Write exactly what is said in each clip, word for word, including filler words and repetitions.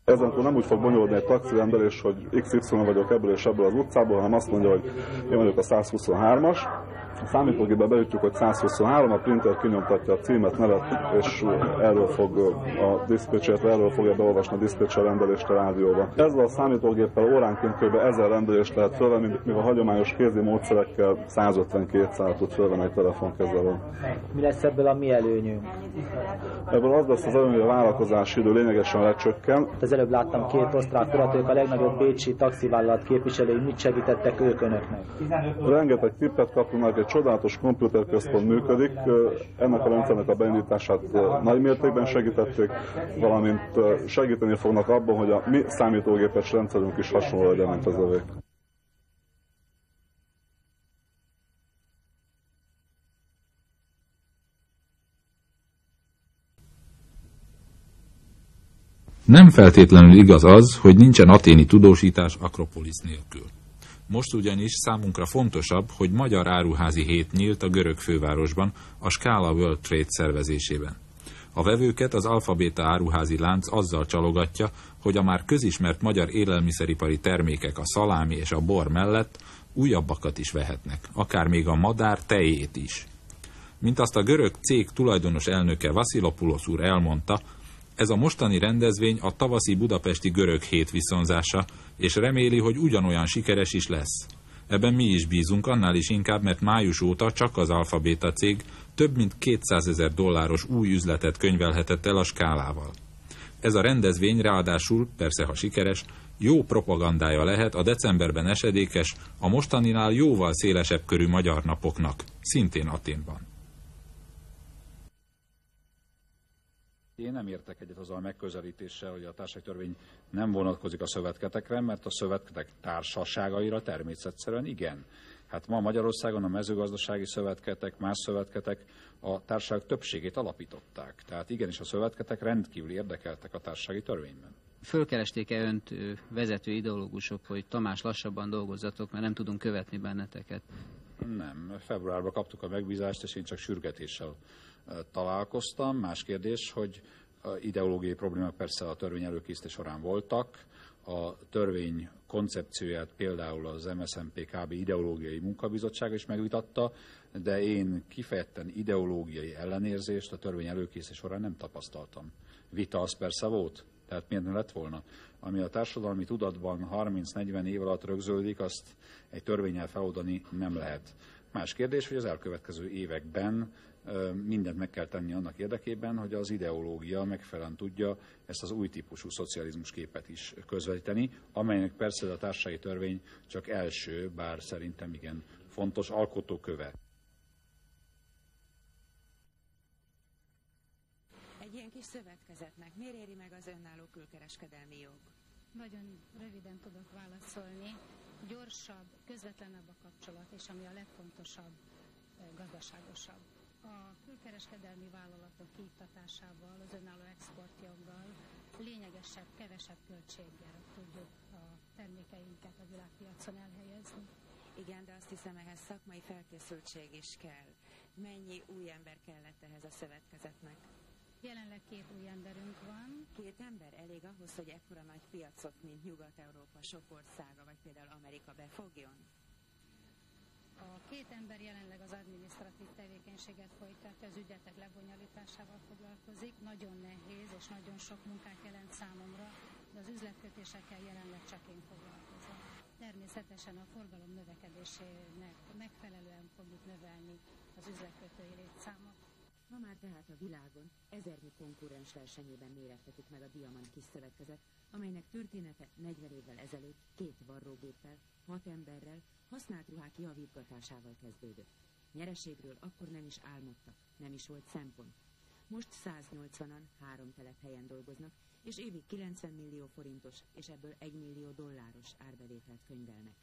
Ezentúl nem úgy fog bonyolódni egy taxirendelés, hogy iksz ipszilon vagyok ebből és ebből az utcából, hanem azt mondja, hogy én vagyok a száz huszonhármas. A számítógépbe beütjük, hogy száz huszonhárom, a printer kinyomtatja a címet, nevet, és erről fog a diszpécser, erről fogja beolvasni a diszpécser rendelést a rádióba. Ezzel a számítógéppel óránként kb. ezer rendelést lehet fölvenni, míg a hagyományos kézi módszerekkel százötven-kétszáz tud fölvenni egy telefonkezelő. Mi lesz ebből a mi előnyünk? Ebből az lesz az előny, hogy a várakozási idő lényegesen lecsökken. Az előbb láttam két osztrák urat, ők a legnagyobb bécsi taxivállalat képviselői, mit segítettek ők önöknek? Rengeteg tippet kapnak, egy csodálatos komputerközpont működik, ennek a rendszernek a beindítását nagy mértékben segítették, valamint segíteni fognak abban, hogy a mi számítógépes rendszerünk is hasonló legyen, mint az övék. Nem feltétlenül igaz az, hogy nincsen aténi tudósítás Akropolisz nélkül. Most ugyanis számunkra fontosabb, hogy magyar áruházi hét nyílt a görög fővárosban, a Scala World Trade szervezésében. A vevőket az Alfabéta áruházi lánc azzal csalogatja, hogy a már közismert magyar élelmiszeripari termékek, a szalámi és a bor mellett újabbakat is vehetnek, akár még a madár tejét is. Mint azt a görög cég tulajdonos elnöke Vasilopoulos úr elmondta, ez a mostani rendezvény a tavaszi budapesti görög hét viszonzása, és reméli, hogy ugyanolyan sikeres is lesz. Ebben mi is bízunk, annál is inkább, mert május óta csak az Alfabéta cég több mint kétszázezer dolláros új üzletet könyvelhetett el a Skálával. Ez a rendezvény ráadásul, persze ha sikeres, jó propagandája lehet a decemberben esedékes, a mostaninál jóval szélesebb körű magyar napoknak, szintén Athénban. Én nem értek egyet azzal a megközelítéssel, hogy a társasági törvény nem vonatkozik a szövetketekre, mert a szövetketek társaságaira természetszerűen igen. Hát ma Magyarországon a mezőgazdasági szövetketek, más szövetketek a társaságok többségét alapították. Tehát igenis a szövetketek rendkívül érdekeltek a társasági törvényben. Fölkeresték-e önt vezető ideológusok, hogy Tamás, lassabban dolgozzatok, mert nem tudunk követni benneteket? Nem. Februárban kaptuk a megbízást, és én csak sürgetéssel találkoztam. Más kérdés, hogy ideológiai problémák persze a törvény előkészítés során voltak. A törvény koncepcióját például az em es zé em pé kb. Ideológiai munkabizottsága is megvitatta, de én kifejezetten ideológiai ellenérzést a törvény előkészítés során nem tapasztaltam. Vita az persze volt, tehát miért ne lett volna? Ami a társadalmi tudatban harminc-negyven év alatt rögződik, azt egy törvénnyel feloldani nem lehet. Más kérdés, hogy az elkövetkező években mindent meg kell tenni annak érdekében, hogy az ideológia megfelelően tudja ezt az új típusú szocializmus képet is közvetíteni, amelynek persze a társasági törvény csak első, bár szerintem igen fontos alkotóköve. Egy ilyen kis szövetkezetnek miért éri meg az önálló külkereskedelmi jog? Nagyon röviden tudok válaszolni. Gyorsabb, közvetlenebb a kapcsolat, és ami a legfontosabb, gazdaságosabb. A külkereskedelmi vállalatok kiiktatásával, az önálló exportjoggal lényegesebb, kevesebb költséggel tudjuk a termékeinket a világpiacon elhelyezni. Igen, de azt hiszem, ehhez szakmai felkészültség is kell. Mennyi új ember kellett ehhez a szövetkezetnek? Jelenleg két új emberünk van. Két ember elég ahhoz, hogy ekkora nagy piacot, mint Nyugat-Európa sok országa, vagy például Amerika befogjon? A két ember jelenleg az adminisztratív tevékenységet folytatja, az ügyletek lebonyolításával foglalkozik. Nagyon nehéz és nagyon sok munkát jelent számomra, de az üzletkötésekkel jelenleg csak én foglalkozom. Természetesen a forgalom növekedésének megfelelően fogjuk növelni az üzletkötői létszámot. Ma már tehát a világon ezernyi konkurens versenyében mérettetik meg a Diamant kis szövetkezet, amelynek története negyven évvel ezelőtt két varrógéppel, hat emberrel, használt ruhák javítgatásával kezdődött. Nyereségről akkor nem is álmodtak, nem is volt szempont. Most száznyolcvanan három telephelyen dolgoznak, és évi kilencven millió forintos, és ebből egy millió dolláros árbevételt könyvelnek.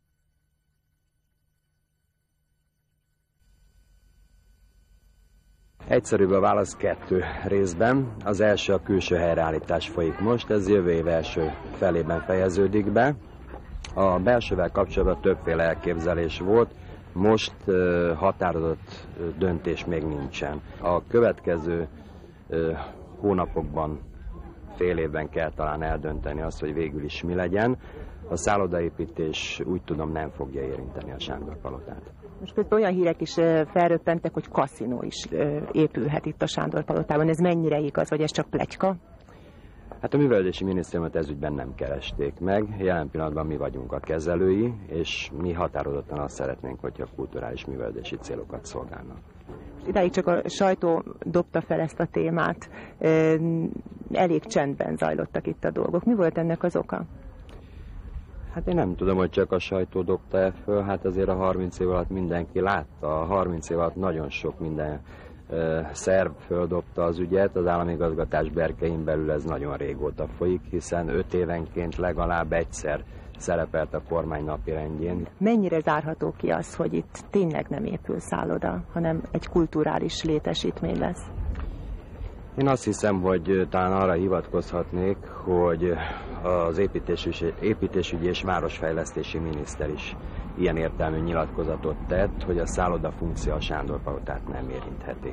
Egyszerűbb a válasz kettő részben. Az első, a külső helyreállítás folyik most, ez jövő év első felében fejeződik be. A belsővel kapcsolatban többféle elképzelés volt, most uh, határozott uh, döntés még nincsen. A következő uh, hónapokban fél évben kell talán eldönteni azt, hogy végül is mi legyen. A szállodaépítés úgy tudom nem fogja érinteni a Sándor-palotát. Most közben olyan hírek is felröppentek, hogy kaszinó is épülhet itt a Sándor-palotában. Ez mennyire igaz, vagy ez csak pletyka? Hát a művelődési minisztériumot ezügyben nem keresték meg. Jelen pillanatban mi vagyunk a kezelői, és mi határozottan azt szeretnénk, hogyha kulturális művelődési célokat szolgálnak. Idáig csak a sajtó dobta fel ezt a témát. Elég csendben zajlottak itt a dolgok. Mi volt ennek az oka? Hát én nem tudom, hogy csak a sajtó dobta-e föl, hát azért a harminc év alatt mindenki látta. A harminc év alatt nagyon sok minden ö, szerv földobta az ügyet, az államigazgatás berkein belül ez nagyon régóta folyik, hiszen öt évenként legalább egyszer szerepelt a kormány napirendjén. Mennyire zárható ki az, hogy itt tényleg nem épül szálloda, hanem egy kulturális létesítmény lesz? Én azt hiszem, hogy talán arra hivatkozhatnék, hogy az építésügyi, építésügyi és városfejlesztési miniszter is ilyen értelmű nyilatkozatot tett, hogy a szálloda funkció a Sándor-palotát nem érintheti.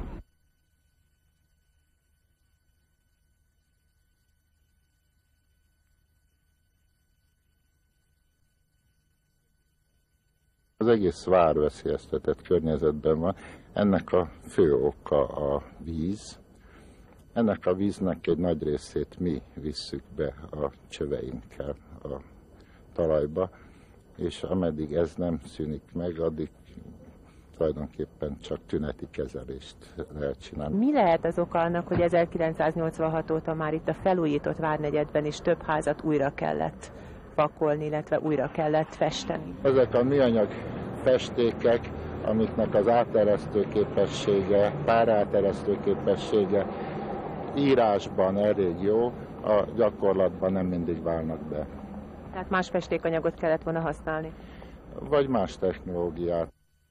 Az egész vár veszélyeztetett környezetben van. Ennek a fő oka a víz. Ennek a víznek egy nagy részét mi visszük be a csöveinkkel a talajba, és ameddig ez nem szűnik meg, addig tulajdonképpen csak tüneti kezelést lehet csinálni. Mi lehet az oka annak, hogy ezerkilencszáznyolcvanhat óta már itt a felújított várnegyedben is több házat újra kellett pakolni, illetve újra kellett festeni? Ezek a műanyag festékek, amiknek az áteresztő képessége, páráteresztő képessége írásban elég jó, a gyakorlatban nem mindig válnak be. Tehát más festékanyagot kellett volna használni? Vagy más technológiát.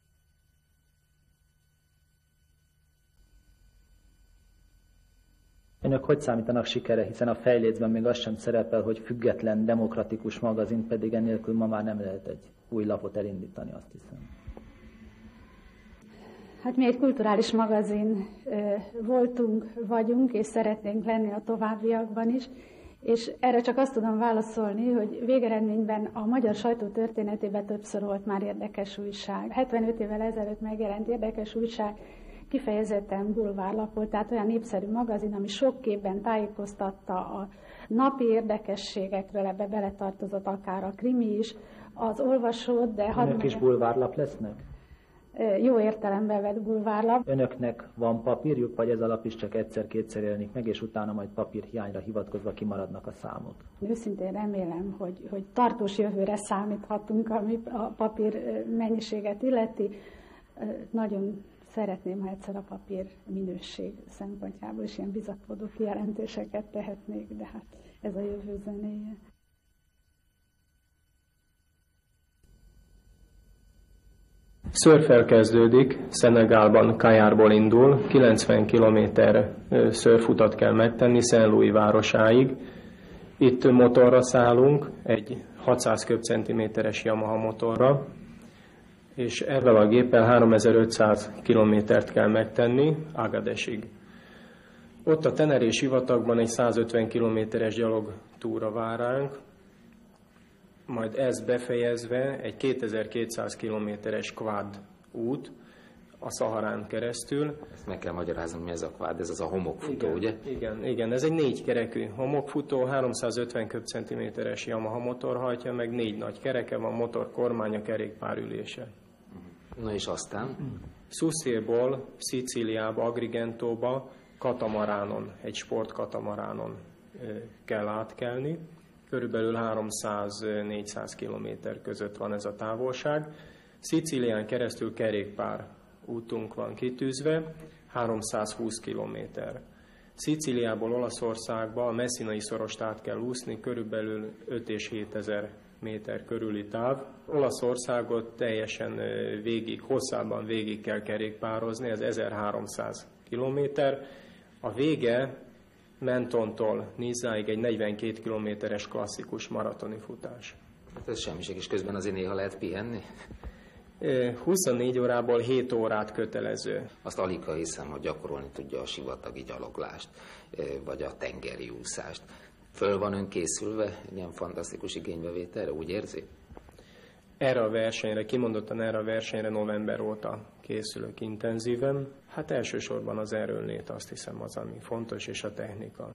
Önök hogy számítanak sikere, hiszen a fejlécben még az sem szerepel, hogy független, demokratikus magazin, pedig ennélkül ma már nem lehet egy új lapot elindítani, azt hiszem. Hát mi egy kulturális magazin voltunk, vagyunk, és szeretnénk lenni a továbbiakban is, és erre csak azt tudom válaszolni, hogy végeredményben a magyar sajtó történetében többször volt már érdekes újság. hetvenöt évvel ezelőtt megjelent érdekes újság, kifejezetten bulvárlap volt, tehát olyan népszerű magazin, ami sok képben tájékoztatta a napi érdekességekről, ebbe beletartozott akár a krimi is, az olvasót, de... Önök is bulvárlap lesznek? Jó értelemben vett bulvárlap. Önöknek van papírjuk, vagy ez a lap is csak egyszer-kétszer jelenik meg, és utána majd papírhiányra hivatkozva kimaradnak a számok? Őszintén remélem, hogy, hogy tartós jövőre számíthatunk, ami a papír mennyiséget illeti. Nagyon szeretném, ha egyszer a papír minőség szempontjából is ilyen bizakodó kijelentéseket tehetnék, de hát ez a jövő zenéje. Szörf kezdődik, Szenegálban, Kajárból indul, kilencven kilométer szörfutat kell megtenni Saint-Louis városáig. Itt motorra szállunk, egy hatszáz köbcentiméteres Yamaha motorra, és ezzel a géppel háromezer-ötszáz kilométert kell megtenni Agadesig. Ott a Teneré sivatagban egy százötven kilométeres gyalogtúra vár ránk, majd ez befejezve egy kétezer-kétszáz kilométeres quad út a Szaharán keresztül. Ezt meg kell magyaráznom, mi ez a quad, ez az a homokfutó, igen, ugye? Igen, igen, ez egy négy kerekű homokfutó, háromszázötven köbcentiméteres Yamaha motor hajtja, meg négy nagy kereke van, motor kormánya, kerékpárülése. Na és aztán? Szuszéból, Szicíliába, Agrigentóba katamaránon, egy sportkatamaránon kell átkelni. Körülbelül háromszáz-négyszáz kilométer között van ez a távolság. Szicílián keresztül kerékpár útunk van kitűzve, háromszázhúsz kilométer. Szicíliából Olaszországba a Messinai szorost át kell úszni, körülbelül öt és hét ezer méter körüli táv. Olaszországot teljesen végig, hosszában végig kell kerékpározni, ez ezerháromszáz kilométer. A vége Mentontól Nizáig egy negyvenkét kilométeres klasszikus maratoni futás. Hát ez semmiség, és közben azért néha lehet pihenni? huszonnégy órából hét órát kötelező. Azt alig ha hiszem, hogy gyakorolni tudja a sivatagi gyaloglást, vagy a tengeri úszást. Föl van ön készülve ilyen fantasztikus igénybevételre, úgy érzi? Erre a versenyre, kimondottan erre a versenyre november óta készülök intenzíven. Hát elsősorban az erőnlét, azt hiszem, az, ami fontos, és a technika.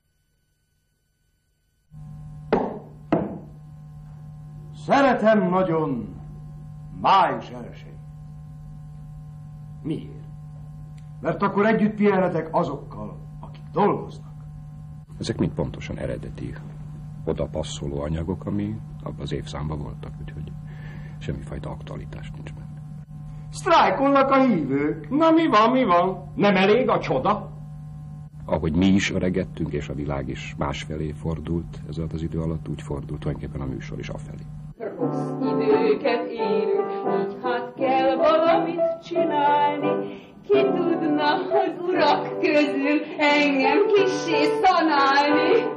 Szeretem nagyon május elsejét. Miért? Mert akkor együtt pihenhetek azokkal, akik dolgoznak. Ezek mind pontosan eredeti, oda passzoló anyagok, ami abban az évszámban voltak, úgyhogy semmifajta aktualitás nincs benne. Sztrájkolnak a hívők. Na mi van, mi van? Nem elég a csoda? Ahogy mi is öregettünk, és a világ is másfelé fordult ez alatt az idő alatt, úgy fordult tulajdonképpen a műsor is afelé. Rossz időket élünk, így hát kell valamit csinálni. Ki tudna az urak közül engem kissé szanálni?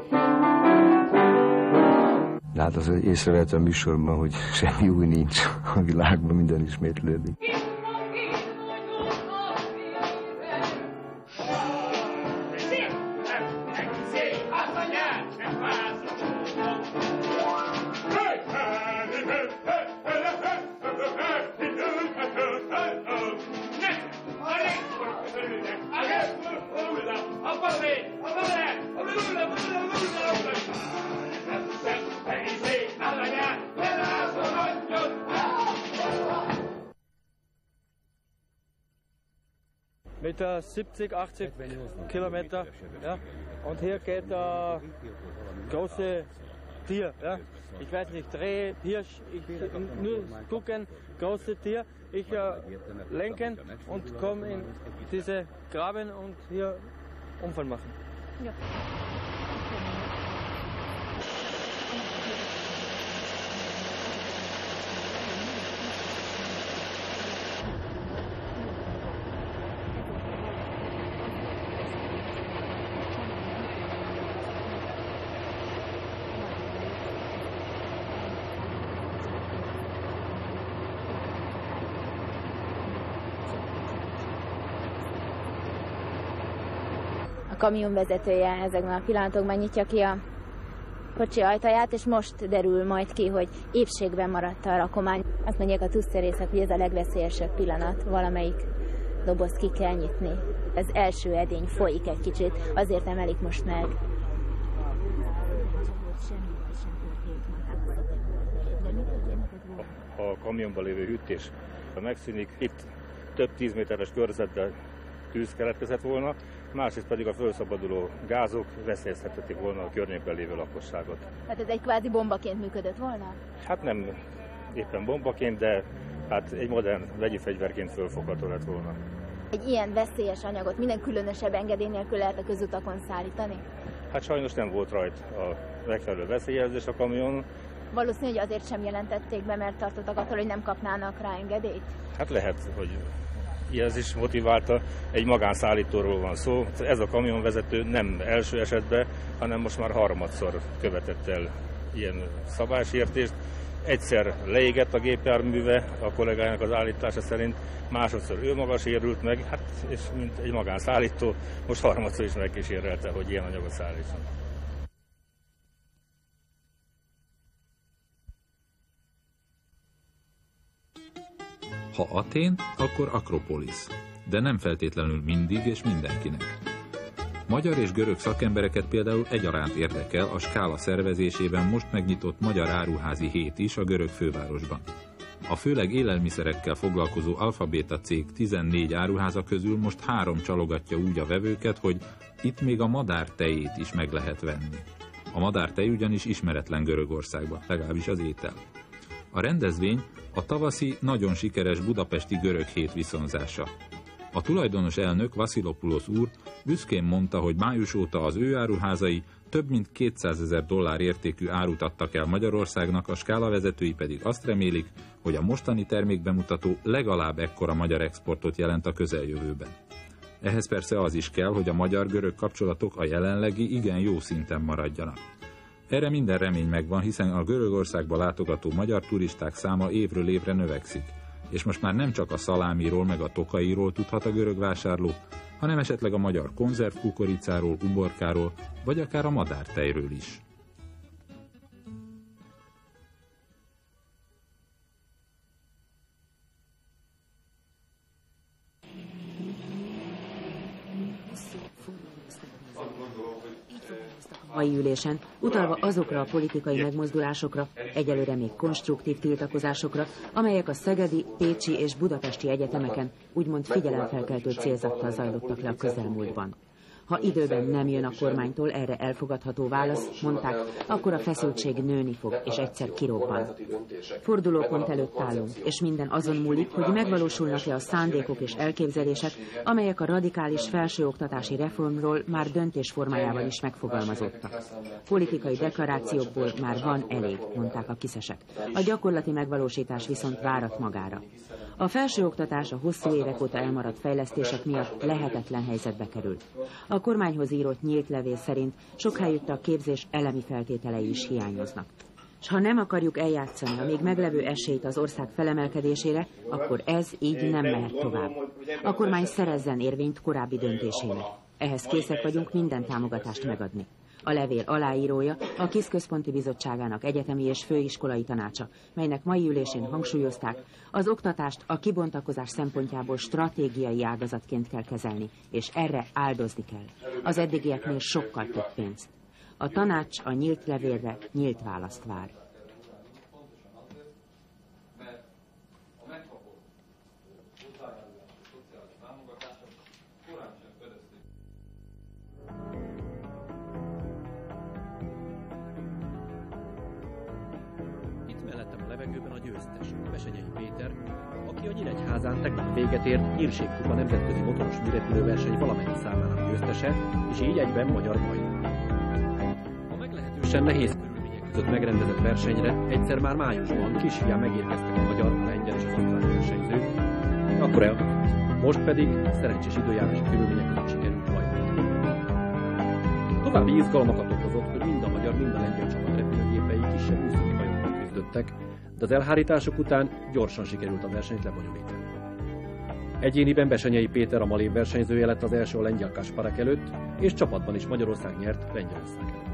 De hát az észrevehet a műsorban, hogy semmi új nincs a világban, minden ismétlődik. Mit uh, siebzig, achtzig Kilometer, ja. Und hier geht uh, große Tier, ja. Ich weiß nicht, Reh, Hirsch, ich nur gucken, große Tier. Ich uh, lenken und komme in diese Graben und hier Unfall machen. Ja. A kamionvezetője ezekben a pillanatokban nyitja ki a kocsi ajtaját, és most derül majd ki, hogy épségben maradt a rakomány. Azt mondják a tuszterészek, hogy ez a legveszélyesebb pillanat, valamelyik dobozt ki kell nyitni. Az első edény folyik egy kicsit, azért emelik most meg. A kamionban lévő hűtés megszűnik, itt több tíz méteres körzetben tűz keletkezett volna, másrészt pedig a felszabaduló gázok veszélyeztethetik volna a környékben lévő lakosságot. Tehát ez egy kvázi bombaként működött volna? Hát nem éppen bombaként, de hát egy modern vegyi fegyverként fölfogható lett volna. Egy ilyen veszélyes anyagot minden különösebb engedély nélkül lehet a közutakon szállítani? Hát sajnos nem volt rajta a megfelelő veszélyjelzés a kamion. Valószínű, hogy azért sem jelentették be, mert tartottak attól, hogy nem kapnának rá engedélyt? Hát lehet, hogy ez is motiválta, egy magánszállítóról van szó. Ez a kamionvezető nem első esetben, hanem most már harmadszor követett el ilyen szabálysértést. Egyszer leégett a gépjárműve, a kollégájának az állítása szerint, másodszor ő maga sérült meg, hát, és mint egy magánszállító, most harmadszor is megkísérelte, hogy ilyen anyagot szállítson. Ha Atén, akkor Akropolisz, de nem feltétlenül mindig és mindenkinek. Magyar és görög szakembereket például egyaránt érdekel a Skála szervezésében most megnyitott Magyar Áruházi Hét is a görög fővárosban. A főleg élelmiszerekkel foglalkozó Alfabéta cég tizennégy áruháza közül most három csalogatja úgy a vevőket, hogy itt még a madár tejét is meg lehet venni. A madár tej ugyanis ismeretlen Görögországban, legalábbis az étel. A rendezvény a tavaszi, nagyon sikeres budapesti görög hét viszonzása. A tulajdonos elnök, Vasilopoulos úr büszkén mondta, hogy május óta az ő áruházai több mint kétszázezer dollár értékű árut adtak el Magyarországnak, a Skála vezetői pedig azt remélik, hogy a mostani termékbemutató legalább ekkora magyar exportot jelent a közeljövőben. Ehhez persze az is kell, hogy a magyar-görög kapcsolatok a jelenlegi igen jó szinten maradjanak. Erre minden remény megvan, hiszen a Görögországba látogató magyar turisták száma évről évre növekszik. és most már nem csak a szalámiról meg a tokairól tudhat a görög vásárló, hanem esetleg a magyar konzervkukoricáról, uborkáról, vagy akár a madártejről is. Mai ülésen, utalva azokra a politikai megmozdulásokra, egyelőre még konstruktív tiltakozásokra, amelyek a szegedi, pécsi és budapesti egyetemeken úgymond figyelemfelkeltő célzattal zajlottak le a közelmúltban. Ha időben nem jön a kormánytól erre elfogadható válasz, mondták, akkor a feszültség nőni fog, és egyszer kirobban. Fordulópont előtt állunk, és minden azon múlik, hogy megvalósulnak-e a szándékok és elképzelések, amelyek a radikális felsőoktatási reformról már döntés formájában is megfogalmazottak. Politikai deklarációkból már van elég, mondták a kiszesek. A gyakorlati megvalósítás viszont várat magára. A felsőoktatás a hosszú évek óta elmaradt fejlesztések miatt lehetetlen helyzetbe került. A kormányhoz írott nyílt levél szerint sokáig a képzés elemi feltételei is hiányoznak. S ha nem akarjuk eljátszani a még meglevő esélyt az ország felemelkedésére, akkor ez így nem mehet tovább. A kormány szerezzen érvényt korábbi döntésének. Ehhez készek vagyunk minden támogatást megadni. A levél aláírója a KISZ Központi Bizottságának egyetemi és főiskolai tanácsa, melynek mai ülésén hangsúlyozták, az oktatást a kibontakozás szempontjából stratégiai ágazatként kell kezelni, és erre áldozni kell. Az eddigieknél sokkal több pénzt. A tanács a nyílt levélre nyílt választ vár. Besenyei Péter, aki a Nyíregyházán tegnap véget ért Nyírségkupa nemzetközi motoros műrepülőverseny valamennyi számának győztese, és így egyben magyar bajnok. A meglehetősen nehéz körülmények között megrendezett versenyre egyszer már májusban kis hián megérkeztek a magyar, a lengyel és az osztrák versenyzők, akkor elhagyott. Most pedig szerencsés időjárási körülmények között sikerült bajnok. További izgalmakat okozott, hogy mind a magyar, mind a lengyel csapat repülőgépei kisebb műszaki bajokkal küzdöttek, de az elhárítások után gyorsan sikerült a versenyt lebonyolítani. Egyéniben Besenyei Péter a Malév versenyzője lett az első a lengyel Kasparek előtt, és csapatban is Magyarország nyert Lengyelország előtt.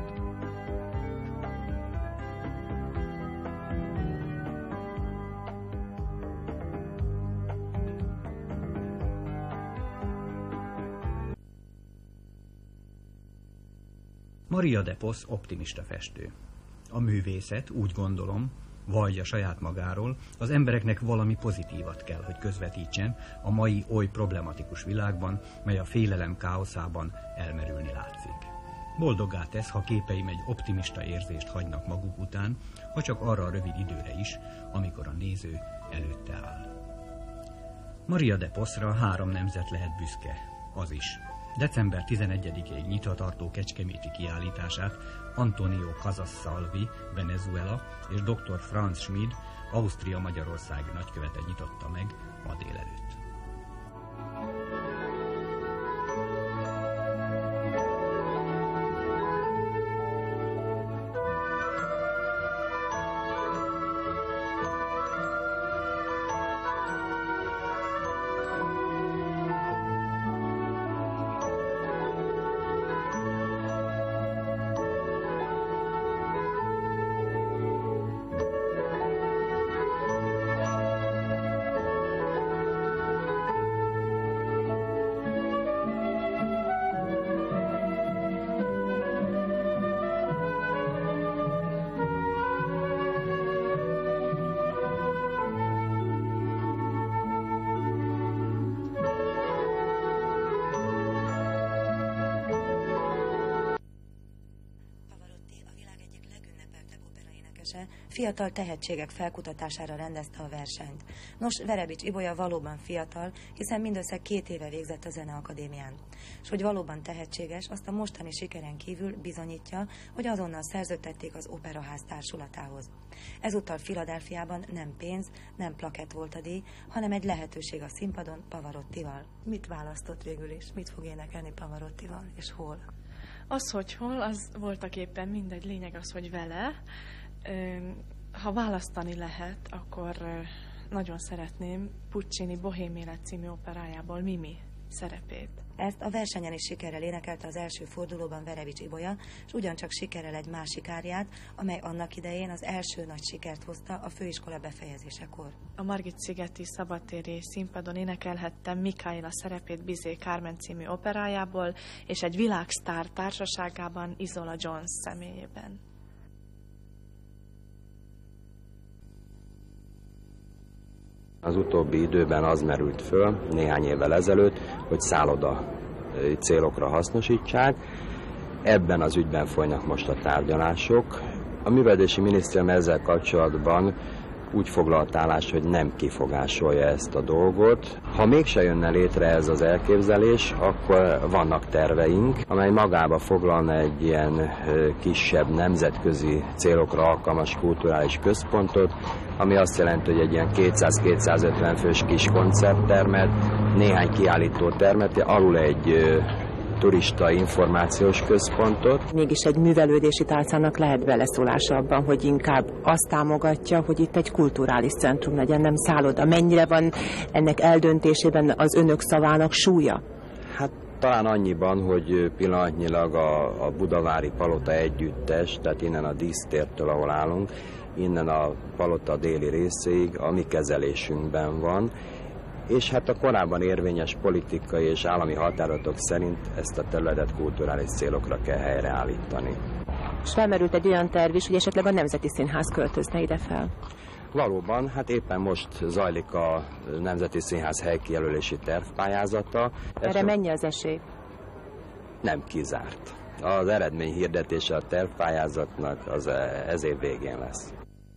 Maria de Posz optimista festő. A művészet, úgy gondolom, vagy a saját magáról, az embereknek valami pozitívat kell, hogy közvetítsen a mai oly problematikus világban, mely a félelem káoszában elmerülni látszik. Boldoggá tesz, ha képeim egy optimista érzést hagynak maguk után, ha csak arra a rövid időre is, amikor a néző előtte áll. Maria de Poszra három nemzet lehet büszke, az is. december tizenegyedikéig nyitva tartó kecskeméti kiállítását Antonio Casasalvi, Venezuela, és dr. Franz Schmid, Ausztria-Magyarország nagykövete nyitotta meg ma délelőtt. Fiatal tehetségek felkutatására rendezte a versenyt. Nos, Verebics Ibolya valóban fiatal, hiszen mindössze két éve végzett a Zeneakadémián. És hogy valóban tehetséges, azt a mostani sikeren kívül bizonyítja, hogy azonnal szerződtették az Operaház társulatához. Ezúttal Philadelphiában nem pénz, nem plakett volt a díj, hanem egy lehetőség a színpadon Pavarottival. Mit választott végül is? Mit fog énekelni Pavarottival, és hol? Az, hogy hol, az voltak éppen mindegy, lényeg az, hogy vele. Ha választani lehet, akkor nagyon szeretném Puccini Bohém élet című operájából Mimi szerepét. Ezt a versenyen is sikerrel énekelte az első fordulóban Verebics Ibolya, és ugyancsak sikerrel egy másik áriát, amely annak idején az első nagy sikert hozta a főiskola befejezésekor. A Margit-szigeti szabadtéri színpadon énekelhettem Mikáila szerepét Bizé Carmen című operájából, és egy világsztár társaságában Isola Jones személyében. Az utóbbi időben az merült föl, néhány évvel ezelőtt, hogy szálloda célokra hasznosítsák. Ebben az ügyben folynak most a tárgyalások. A Művelődési Minisztérium ezzel kapcsolatban úgy foglalt állást, hogy nem kifogásolja ezt a dolgot. Ha mégse jönne létre ez az elképzelés, akkor vannak terveink, amely magába foglalna egy ilyen kisebb nemzetközi célokra alkalmas kulturális központot, ami azt jelenti, hogy egy ilyen kétszáz-kétszázötven fős kis koncerttermet, néhány kiállító termet, alul egy turista információs központot. Mégis egy művelődési tálcának lehet beleszólása abban, hogy inkább azt támogatja, hogy itt egy kulturális centrum legyen, nem szálloda. Mennyire van ennek eldöntésében az önök szavának súlya? Hát talán annyiban, hogy pillanatnyilag a, a Budavári Palota együttes, tehát innen a dísztértől, ahol állunk, innen a palota déli részéig a mi kezelésünkben van, és hát a korábban érvényes politikai és állami határozatok szerint ezt a területet kulturális célokra kell helyreállítani. És felmerült egy olyan terv is, hogy esetleg a Nemzeti Színház költözne ide fel. Valóban, hát éppen most zajlik a Nemzeti Színház helykijelölési tervpályázata. Erre mennyi az esély? Nem kizárt. Az eredmény hirdetése a tervpályázatnak az ez év végén lesz.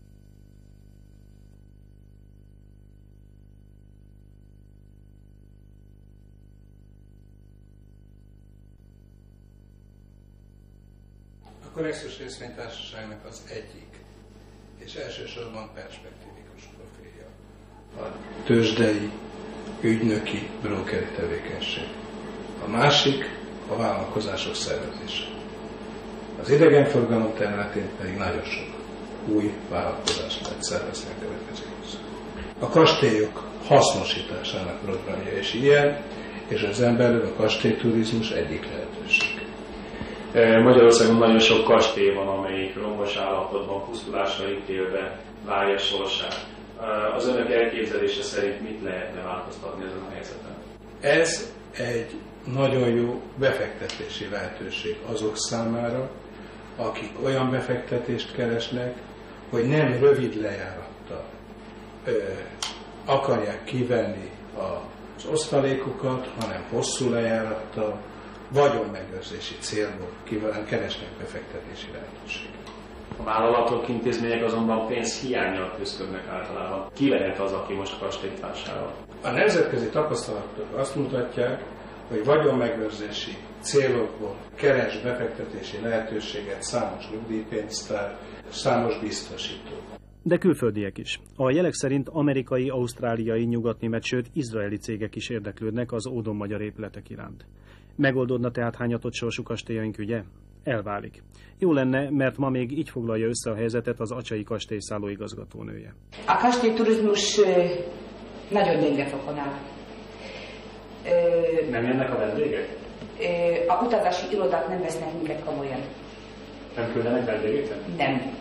A Konnexus részvénytársaságnak az egyik, és elsősorban perspektívikus profilja a tőzsdei, ügynöki, brókeri tevékenység. A másik a vállalkozások szervezése. Az idegenforgalom területén pedig nagyon sok új vállalkozást lehet szervezni a következő időszakban. A kastélyok hasznosításának programja is ilyen, és ezen belül a kastélyturizmus egyik lehetőség. Magyarországon nagyon sok kastély van, amelyik romos állapotban, pusztulásra ítélve várja sorsát. Az önök elképzelése szerint mit lehetne változtatni ezen a helyzeten? Ez egy nagyon jó befektetési lehetőség azok számára, akik olyan befektetést keresnek, hogy nem rövid lejárattal ö, akarják kivenni az osztalékokat, hanem hosszú lejárattal, vagyonmegőrzési célból kívánnak keresnek befektetési lehetőséget. A vállalatok, intézmények azonban pénzhiánnyal küzdködnek általában. Ki lehet az, aki most a kastélyt vásárol? A nemzetközi tapasztalatok azt mutatják, hogy vagyonmegőrzési célokból keres befektetési lehetőséget számos nyugdíjpénztár, számos biztosító. De külföldiek is. A jelek szerint amerikai, ausztráliai, nyugatnémet, sőt izraeli cégek is érdeklődnek az ódon magyar épületek iránt. Megoldódna tehát hányatott sorsú kastélyaink ügye? Elválik. Jó lenne, mert ma még így foglalja össze a helyzetet az acsai kastélyszálló igazgatónője. A kastélyturizmus nagyon gyenge fokon áll. Nem jönnek a vendégek? A utazási irodák nem vesznek minket komolyan. Nem küldenek vendégeket? Nem.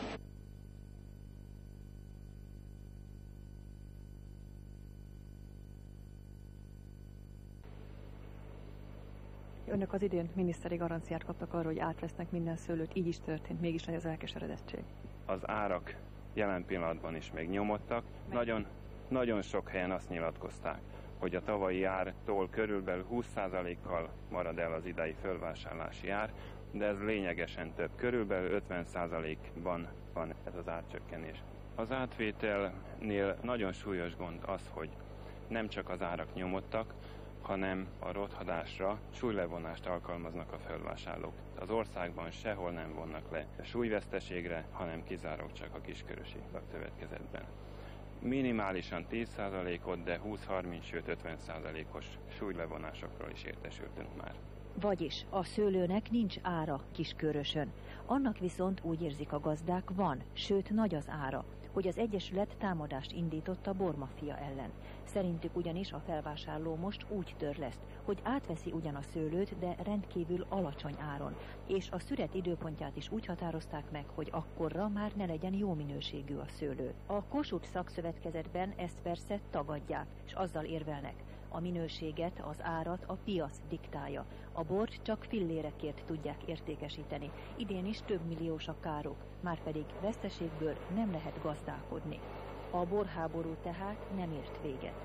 Önök az idén miniszteri garanciát kaptak arra, hogy átvesznek minden szőlőt, így is történt, mégis nagy az elkeseredettség. Az árak jelen pillanatban is még nyomottak. Nagyon, nagyon sok helyen azt nyilatkozták, hogy a tavalyi ártól körülbelül húsz százalékkal marad el az idei fölvásárlási ár, de ez lényegesen több. Körülbelül ötven százalékban van ez az árcsökkenés. Az átvételnél nagyon súlyos gond az, hogy nem csak az árak nyomottak, hanem a rothadásra súlylevonást alkalmaznak a felvásárlók. Az országban sehol nem vonnak le súlyveszteségre, hanem kizárólag csak a kiskörösi következetben. Minimálisan tíz százalékot, de húsz-harminc, sőt ötven százalékos súlylevonásokról is értesültünk már. Vagyis a szőlőnek nincs ára Kiskörösön. Annak viszont úgy érzik a gazdák van, sőt nagy az ára. hogy az Egyesület támadást indított a bormafia ellen. Szerintük ugyanis a felvásárló most úgy törleszt, hogy átveszi ugyan a szőlőt, de rendkívül alacsony áron, és a szüret időpontját is úgy határozták meg, hogy akkorra már ne legyen jó minőségű a szőlő. A Kossuth Szakszövetkezetben ezt persze tagadják, és azzal érvelnek: a minőséget, az árat a piac diktálja. A bort csak fillérekért tudják értékesíteni. Idén is több milliós a károk, márpedig veszteségből nem lehet gazdálkodni. A borháború tehát nem ért véget.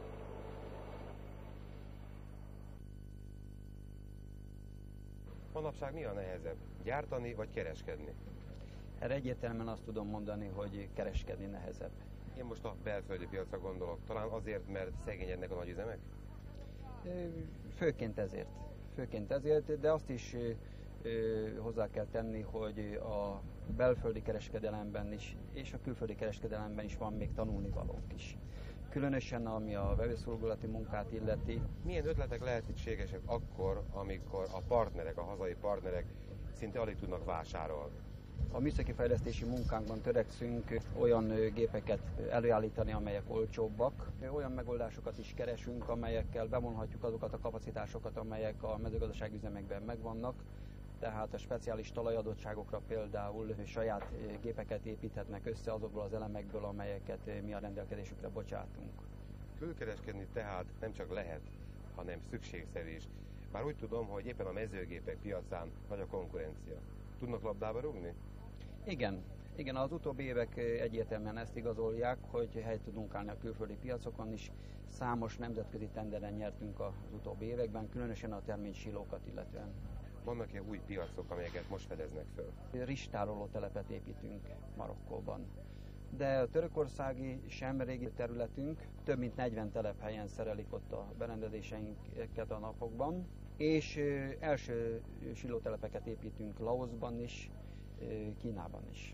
Manapság mi a nehezebb? Gyártani vagy kereskedni? Erre egyértelműen azt tudom mondani, hogy kereskedni nehezebb. Én most a belföldi piacra gondolok. Talán azért, mert szegényednek a nagyüzemek? Főként ezért. Főként ezért, de azt is hozzá kell tenni, hogy a belföldi kereskedelemben is, és a külföldi kereskedelemben is van még tanulnivalónk is. Különösen ami a vevőszolgálati munkát illeti. Milyen ötletek lehetségesek akkor, amikor a partnerek, a hazai partnerek szinte alig tudnak vásárolni? A műszaki fejlesztési munkánkban törekszünk olyan gépeket előállítani, amelyek olcsóbbak. Olyan megoldásokat is keresünk, amelyekkel bevonhatjuk azokat a kapacitásokat, amelyek a mezőgazdasági üzemekben megvannak. Tehát a speciális talajadottságokra például saját gépeket építhetnek össze azokból az elemekből, amelyeket mi a rendelkezésükre bocsátunk. Külkereskedni tehát nem csak lehet, hanem szükségszerű is. Bár úgy tudom, hogy éppen a mezőgépek piacán nagy a konkurencia. Tudnak labdába rúgni? Igen. Igen, az utóbbi évek egyértelműen ezt igazolják, hogy helyt tudunk állni a külföldi piacokon is. Számos nemzetközi tenderen nyertünk az utóbbi években, különösen a terménysilókat illetően. Vannak-e új piacok, amelyeket most fedeznek föl? Rizstároló telepet építünk Marokkóban. De a törökországi sem régi területünk, több mint negyven telephelyen szerelik ott a berendezéseinket a napokban, és első silótelepeket építünk Laoszban is, Kínában is.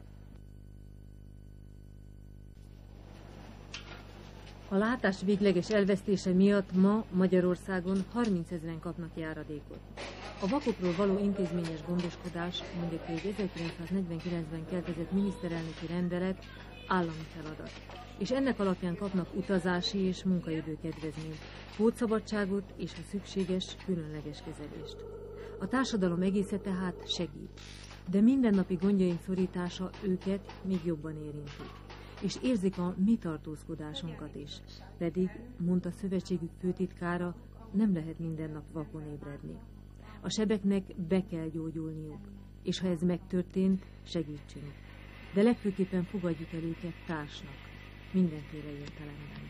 A látás végleges elvesztése miatt ma Magyarországon harmincezren kapnak járadékot. A vakokról való intézményes gondoskodás, mondjuk egy ezerkilencszáznegyvenkilencben keltezett miniszterelnöki rendelet állami feladat, és ennek alapján kapnak utazási és munkaidő kedvezményt, pótszabadságot és a szükséges, különleges kezelést. A társadalom egésze tehát segít, de mindennapi gondjaink szorítása őket még jobban érinti, és érzik a mi tartózkodásunkat is, pedig, mondta szövetségük főtitkára, nem lehet minden nap vakon ébredni. A sebeknek be kell gyógyulniuk, és ha ez megtörtént, segítsünk. De legfőképpen fogadjuk el őket társnak, mindenféle értelemben.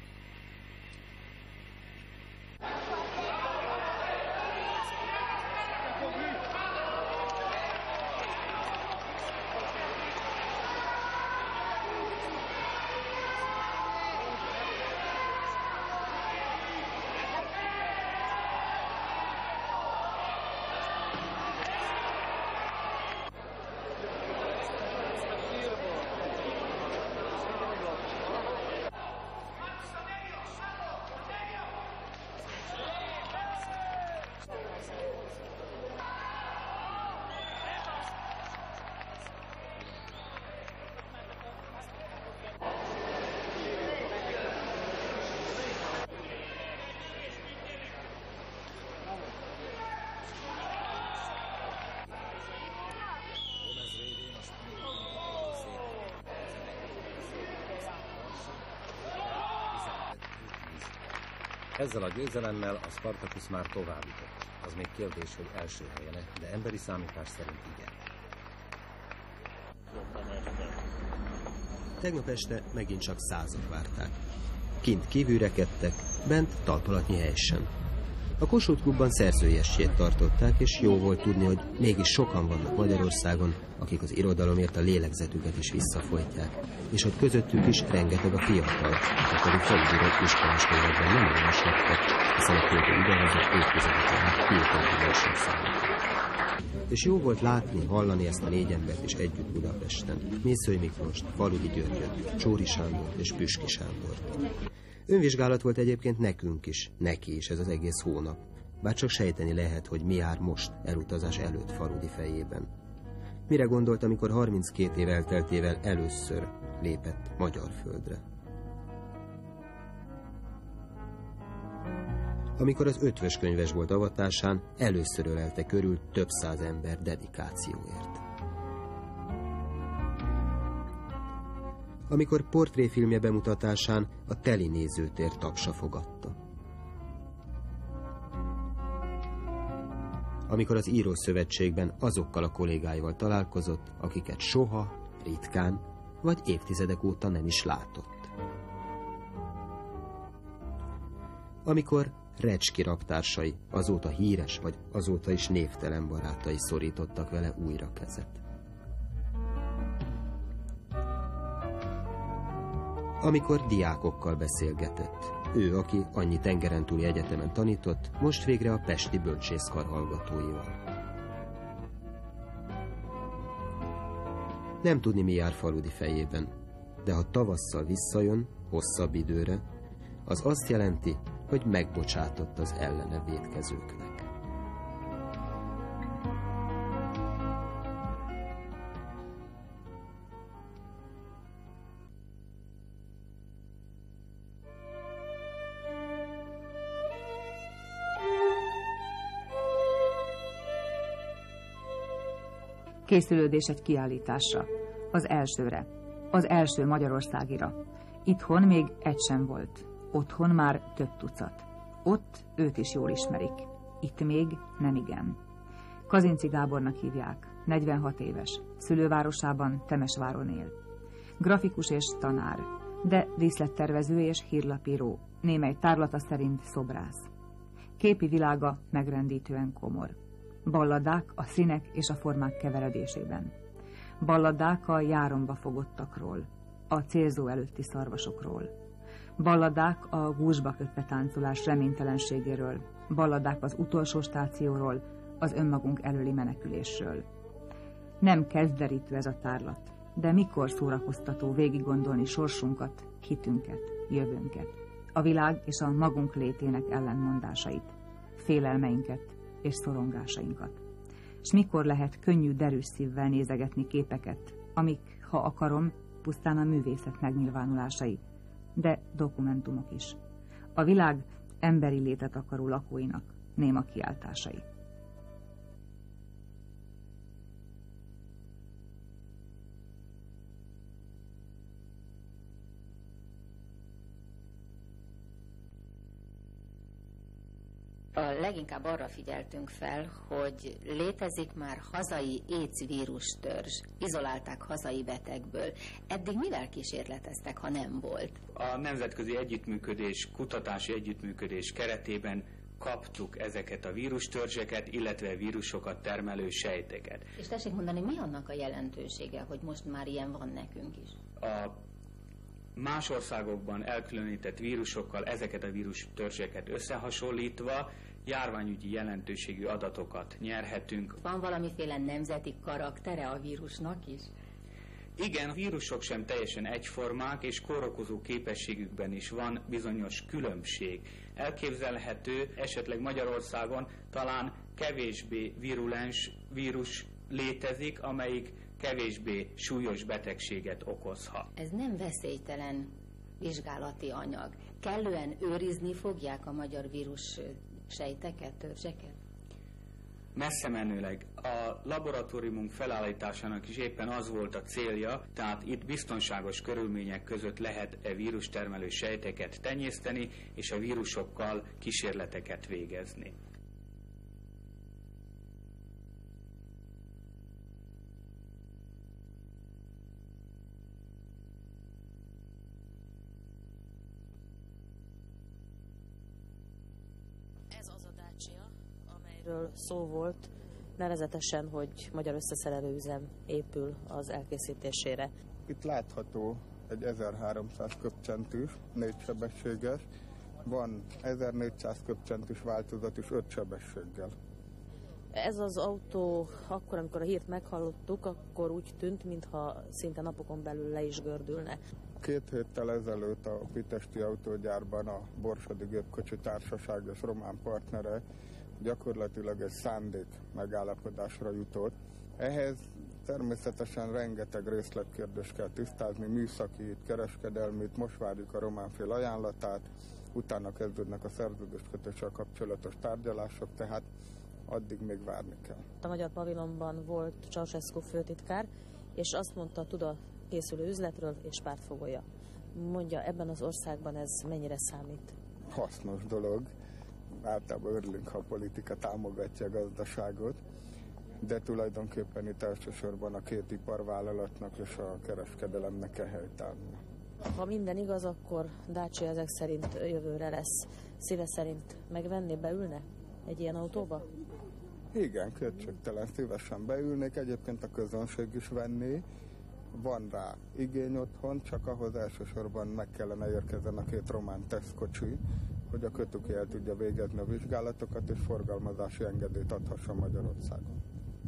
Ezzel a győzelemmel a Spartacus már tovább jutott. Az még kérdés, hogy első helyene, de emberi számítás szerint igen. Tegnap este megint csak százak várták. Kint kívülrekedtek, bent talpalatnyi hely sem. A Kossuth Klubban szerzői estjét tartották, és jó volt tudni, hogy mégis sokan vannak Magyarországon, akik az irodalomért a lélegzetüket is visszafolytják, és hogy közöttük is rengeteg a fiatal, akik pedig felügyelett iskolás könyvekben nem olvashattak, hiszen a költő idehozott évtizedeken át tiltott versenyszámot. És jó volt látni, hallani ezt a négy embert is együtt Budapesten. Mészöly Miklóst, Faludi Györgyöt, Csóri Sándort és Püski Sándort. Önvizsgálat volt egyébként nekünk is, neki is ez az egész hónap. Bár csak sejteni lehet, hogy mi jár most elutazás előtt Faludi fejében. Mire gondolt, amikor harminckét év elteltével először lépett magyar földre? Amikor az Ötvös könyvesbolt avatásán először ölelte körül több száz ember dedikációért. Amikor portréfilmje bemutatásán a teli nézőtér tapsa fogadta. Amikor az Írószövetségben azokkal a kollégáival találkozott, akiket soha, ritkán vagy évtizedek óta nem is látott. Amikor Recski raptársai, azóta híres vagy azóta is névtelen barátai szorítottak vele újra kezet. Amikor diákokkal beszélgetett, ő, aki annyi tengeren túli egyetemen tanított, most végre a pesti bölcsészkar hallgatóival. Nem tudni, mi jár Faludi fejében, de ha tavasszal visszajön, hosszabb időre, az azt jelenti, hogy megbocsátott az ellene vétkezőknek. Készülődés egy kiállításra. Az elsőre. Az első magyarországira. Itthon még egy sem volt. Otthon már több tucat. Ott őt is jól ismerik. Itt még nem igen. Kazinczy Gábornak hívják. negyvenhat éves. Szülővárosában, Temesváron él. Grafikus és tanár. De díszlettervező és hírlapíró. Némely tárlata szerint szobrász. Képi világa megrendítően komor. Balladák a színek és a formák keveredésében. Balladák a járomba fogottakról, a célzó előtti szarvasokról. Balladák a gúzsba kötve táncolás reménytelenségéről. Balladák az utolsó stációról, az önmagunk előli menekülésről. Nem kezdderítő ez a tárlat, de mikor szórakoztató végig gondolni sorsunkat, hitünket, jövőnket, a világ és a magunk létének ellentmondásait, félelmeinket és szorongásainkat. S mikor lehet könnyű, derűs szívvel nézegetni képeket, amik, ha akarom, pusztán a művészet megnyilvánulásai, de dokumentumok is. A világ emberi létet akaró lakóinak néma kiáltásai. A leginkább arra figyeltünk fel, hogy létezik már hazai AIDS vírus törzs. Izolálták hazai betegből. Eddig mivel kísérleteztek, ha nem volt? A nemzetközi együttműködés, kutatási együttműködés keretében kaptuk ezeket a vírustörzseket, illetve vírusokat termelő sejteket. És tessék mondani, mi annak a jelentősége, hogy most már ilyen van nekünk is? A más országokban elkülönített vírusokkal ezeket a vírustörzseket összehasonlítva járványügyi jelentőségű adatokat nyerhetünk. Van valamiféle nemzeti karaktere a vírusnak is? Igen, a vírusok sem teljesen egyformák, és kórokozó képességükben is van bizonyos különbség. Elképzelhető, esetleg Magyarországon talán kevésbé virulens vírus létezik, amelyik kevésbé súlyos betegséget okozhat. Ez nem veszélytelen vizsgálati anyag. Kellően őrizni fogják a magyar vírus sejteket, törzseket? Messze menőleg. A laboratóriumunk felállításának is éppen az volt a célja, tehát itt biztonságos körülmények között lehet e vírustermelő sejteket tenyészteni, és a vírusokkal kísérleteket végezni. Ről szó volt, nevezetesen, hogy magyar összeszerelő üzem épül az elkészítésére. Itt látható egy ezerháromszáz köbcentűs, négy sebességes, van ezernégyszáz köbcentűs változat is öt sebességgel. Ez az autó akkor, amikor a hírt meghallottuk, akkor úgy tűnt, mintha szinte napokon belül le is gördülne. Két héttel ezelőtt a Pitesti Autógyárban a Borsodi Gépkocsi Társaság és román partnere gyakorlatilag egy szándék megállapodásra jutott. Ehhez Természetesen rengeteg részletkérdést kell tisztázni, műszakit, kereskedelmit, most várjuk a román fél ajánlatát, utána kezdődnek a szerződéskötéssel kapcsolatos tárgyalások, tehát addig még várni kell. A Magyar Pavilonban volt Ceausescu főtitkár, és azt mondta, tud a készülő üzletről és pártfogója. Mondja, ebben az országban ez mennyire számít? Hasznos dolog. Általában örülünk, ha a politika támogatja a gazdaságot, de tulajdonképpen itt elsősorban a két iparvállalatnak és a kereskedelemnek kell helytállnia. Ha minden igaz, akkor Dacia ezek szerint jövőre lesz. Szíve szerint megvenné, beülne egy ilyen autóba? Igen, kétségtelen szívesen beülnék, egyébként a közönség is venné. Van rá igény otthon, csak ahhoz elsősorban meg kellene érkezzen a két román tesztkocsi, hogy a kötőki el tudja végezni a vizsgálatokat és forgalmazási engedélyt adhassa Magyarországon.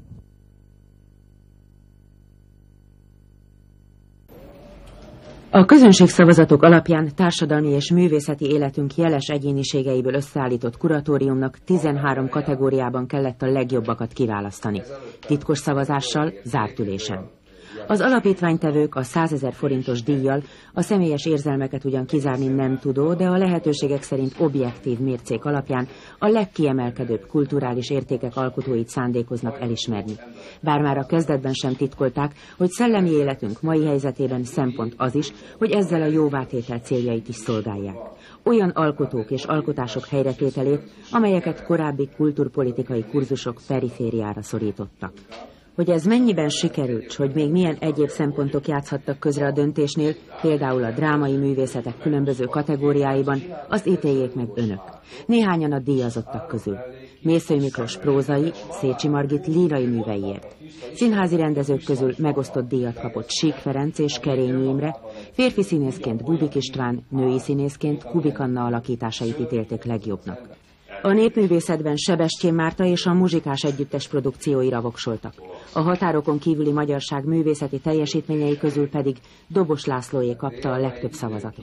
A közönségszavazatok alapján társadalmi és művészeti életünk jeles egyéniségeiből összeállított kuratóriumnak tizenhárom kategóriában kellett a legjobbakat kiválasztani. Titkos szavazással, zárt ülésen. Az alapítványtevők a százezer forintos díjjal a személyes érzelmeket ugyan kizárni nem tudó, de a lehetőségek szerint objektív mércék alapján a legkiemelkedőbb kulturális értékek alkotóit szándékoznak elismerni. Bár már a kezdetben sem titkolták, hogy szellemi életünk mai helyzetében szempont az is, hogy ezzel a jóvátétel céljait is szolgálják. Olyan alkotók és alkotások helyretételét, amelyeket korábbi kulturpolitikai kurzusok perifériára szorítottak. Hogy ez mennyiben sikerült, hogy még milyen egyéb szempontok játszhattak közre a döntésnél, például a drámai művészetek különböző kategóriáiban, azt ítéljék meg önök. Néhányan a díjazottak közül. Mészöly Miklós prózai, Szécsi Margit lírai műveiért. Színházi rendezők közül megosztott díjat kapott Sík Ferenc és Kerényi Imre, férfi színészként Bubik István, női színészként Kubik Anna alakításait ítélték legjobbnak. A népművészetben Sebestyén Márta és a Muzsikás Együttes produkcióira voksoltak. A határokon kívüli magyarság művészeti teljesítményei közül pedig Dobos Lászlóé kapta a legtöbb szavazatot.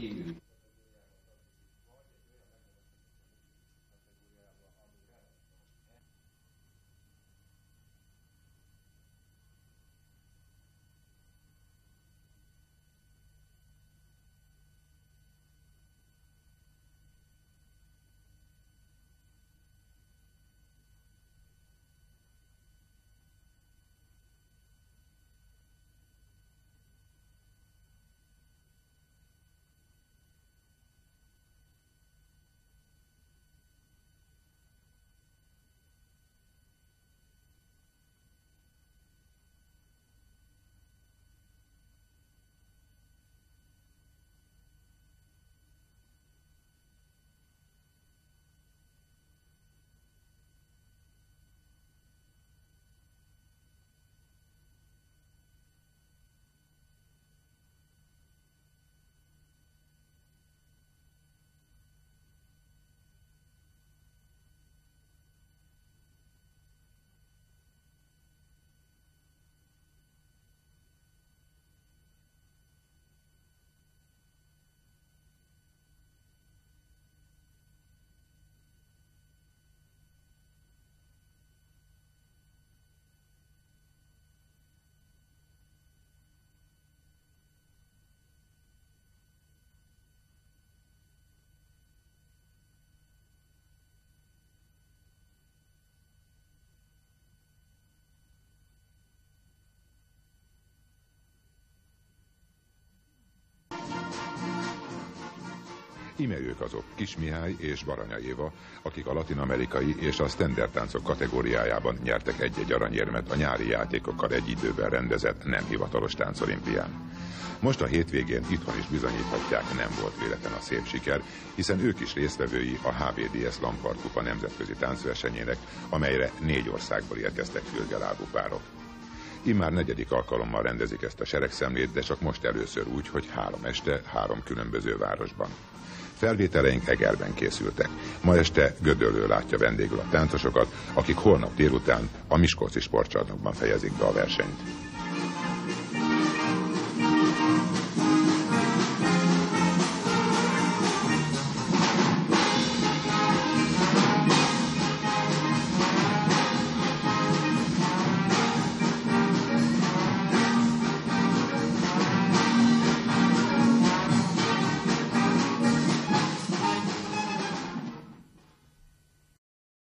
Íme ők azok, Kis Mihály és Baranya Éva, akik a latin-amerikai és a standard táncok kategóriájában nyertek egy-egy aranyérmet a nyári játékokkal egy időben rendezett nem hivatalos táncolimpián. Most a hétvégén itthon is bizonyíthatják, nem volt véletlen a szép siker, hiszen ők is résztvevői a há bé dé es Lampard Kupa nemzetközi táncversenyének, amelyre négy országból érkeztek fülgelábú párok. Immár negyedik alkalommal rendezik ezt a seregszemlét, de csak most először úgy, hogy három este, három különböző városban. Felvételeink Egerben készültek. Ma este Gödöllő látja vendégül a táncosokat, akik holnap délután a Miskolci sportcsarnokban fejezik be a versenyt.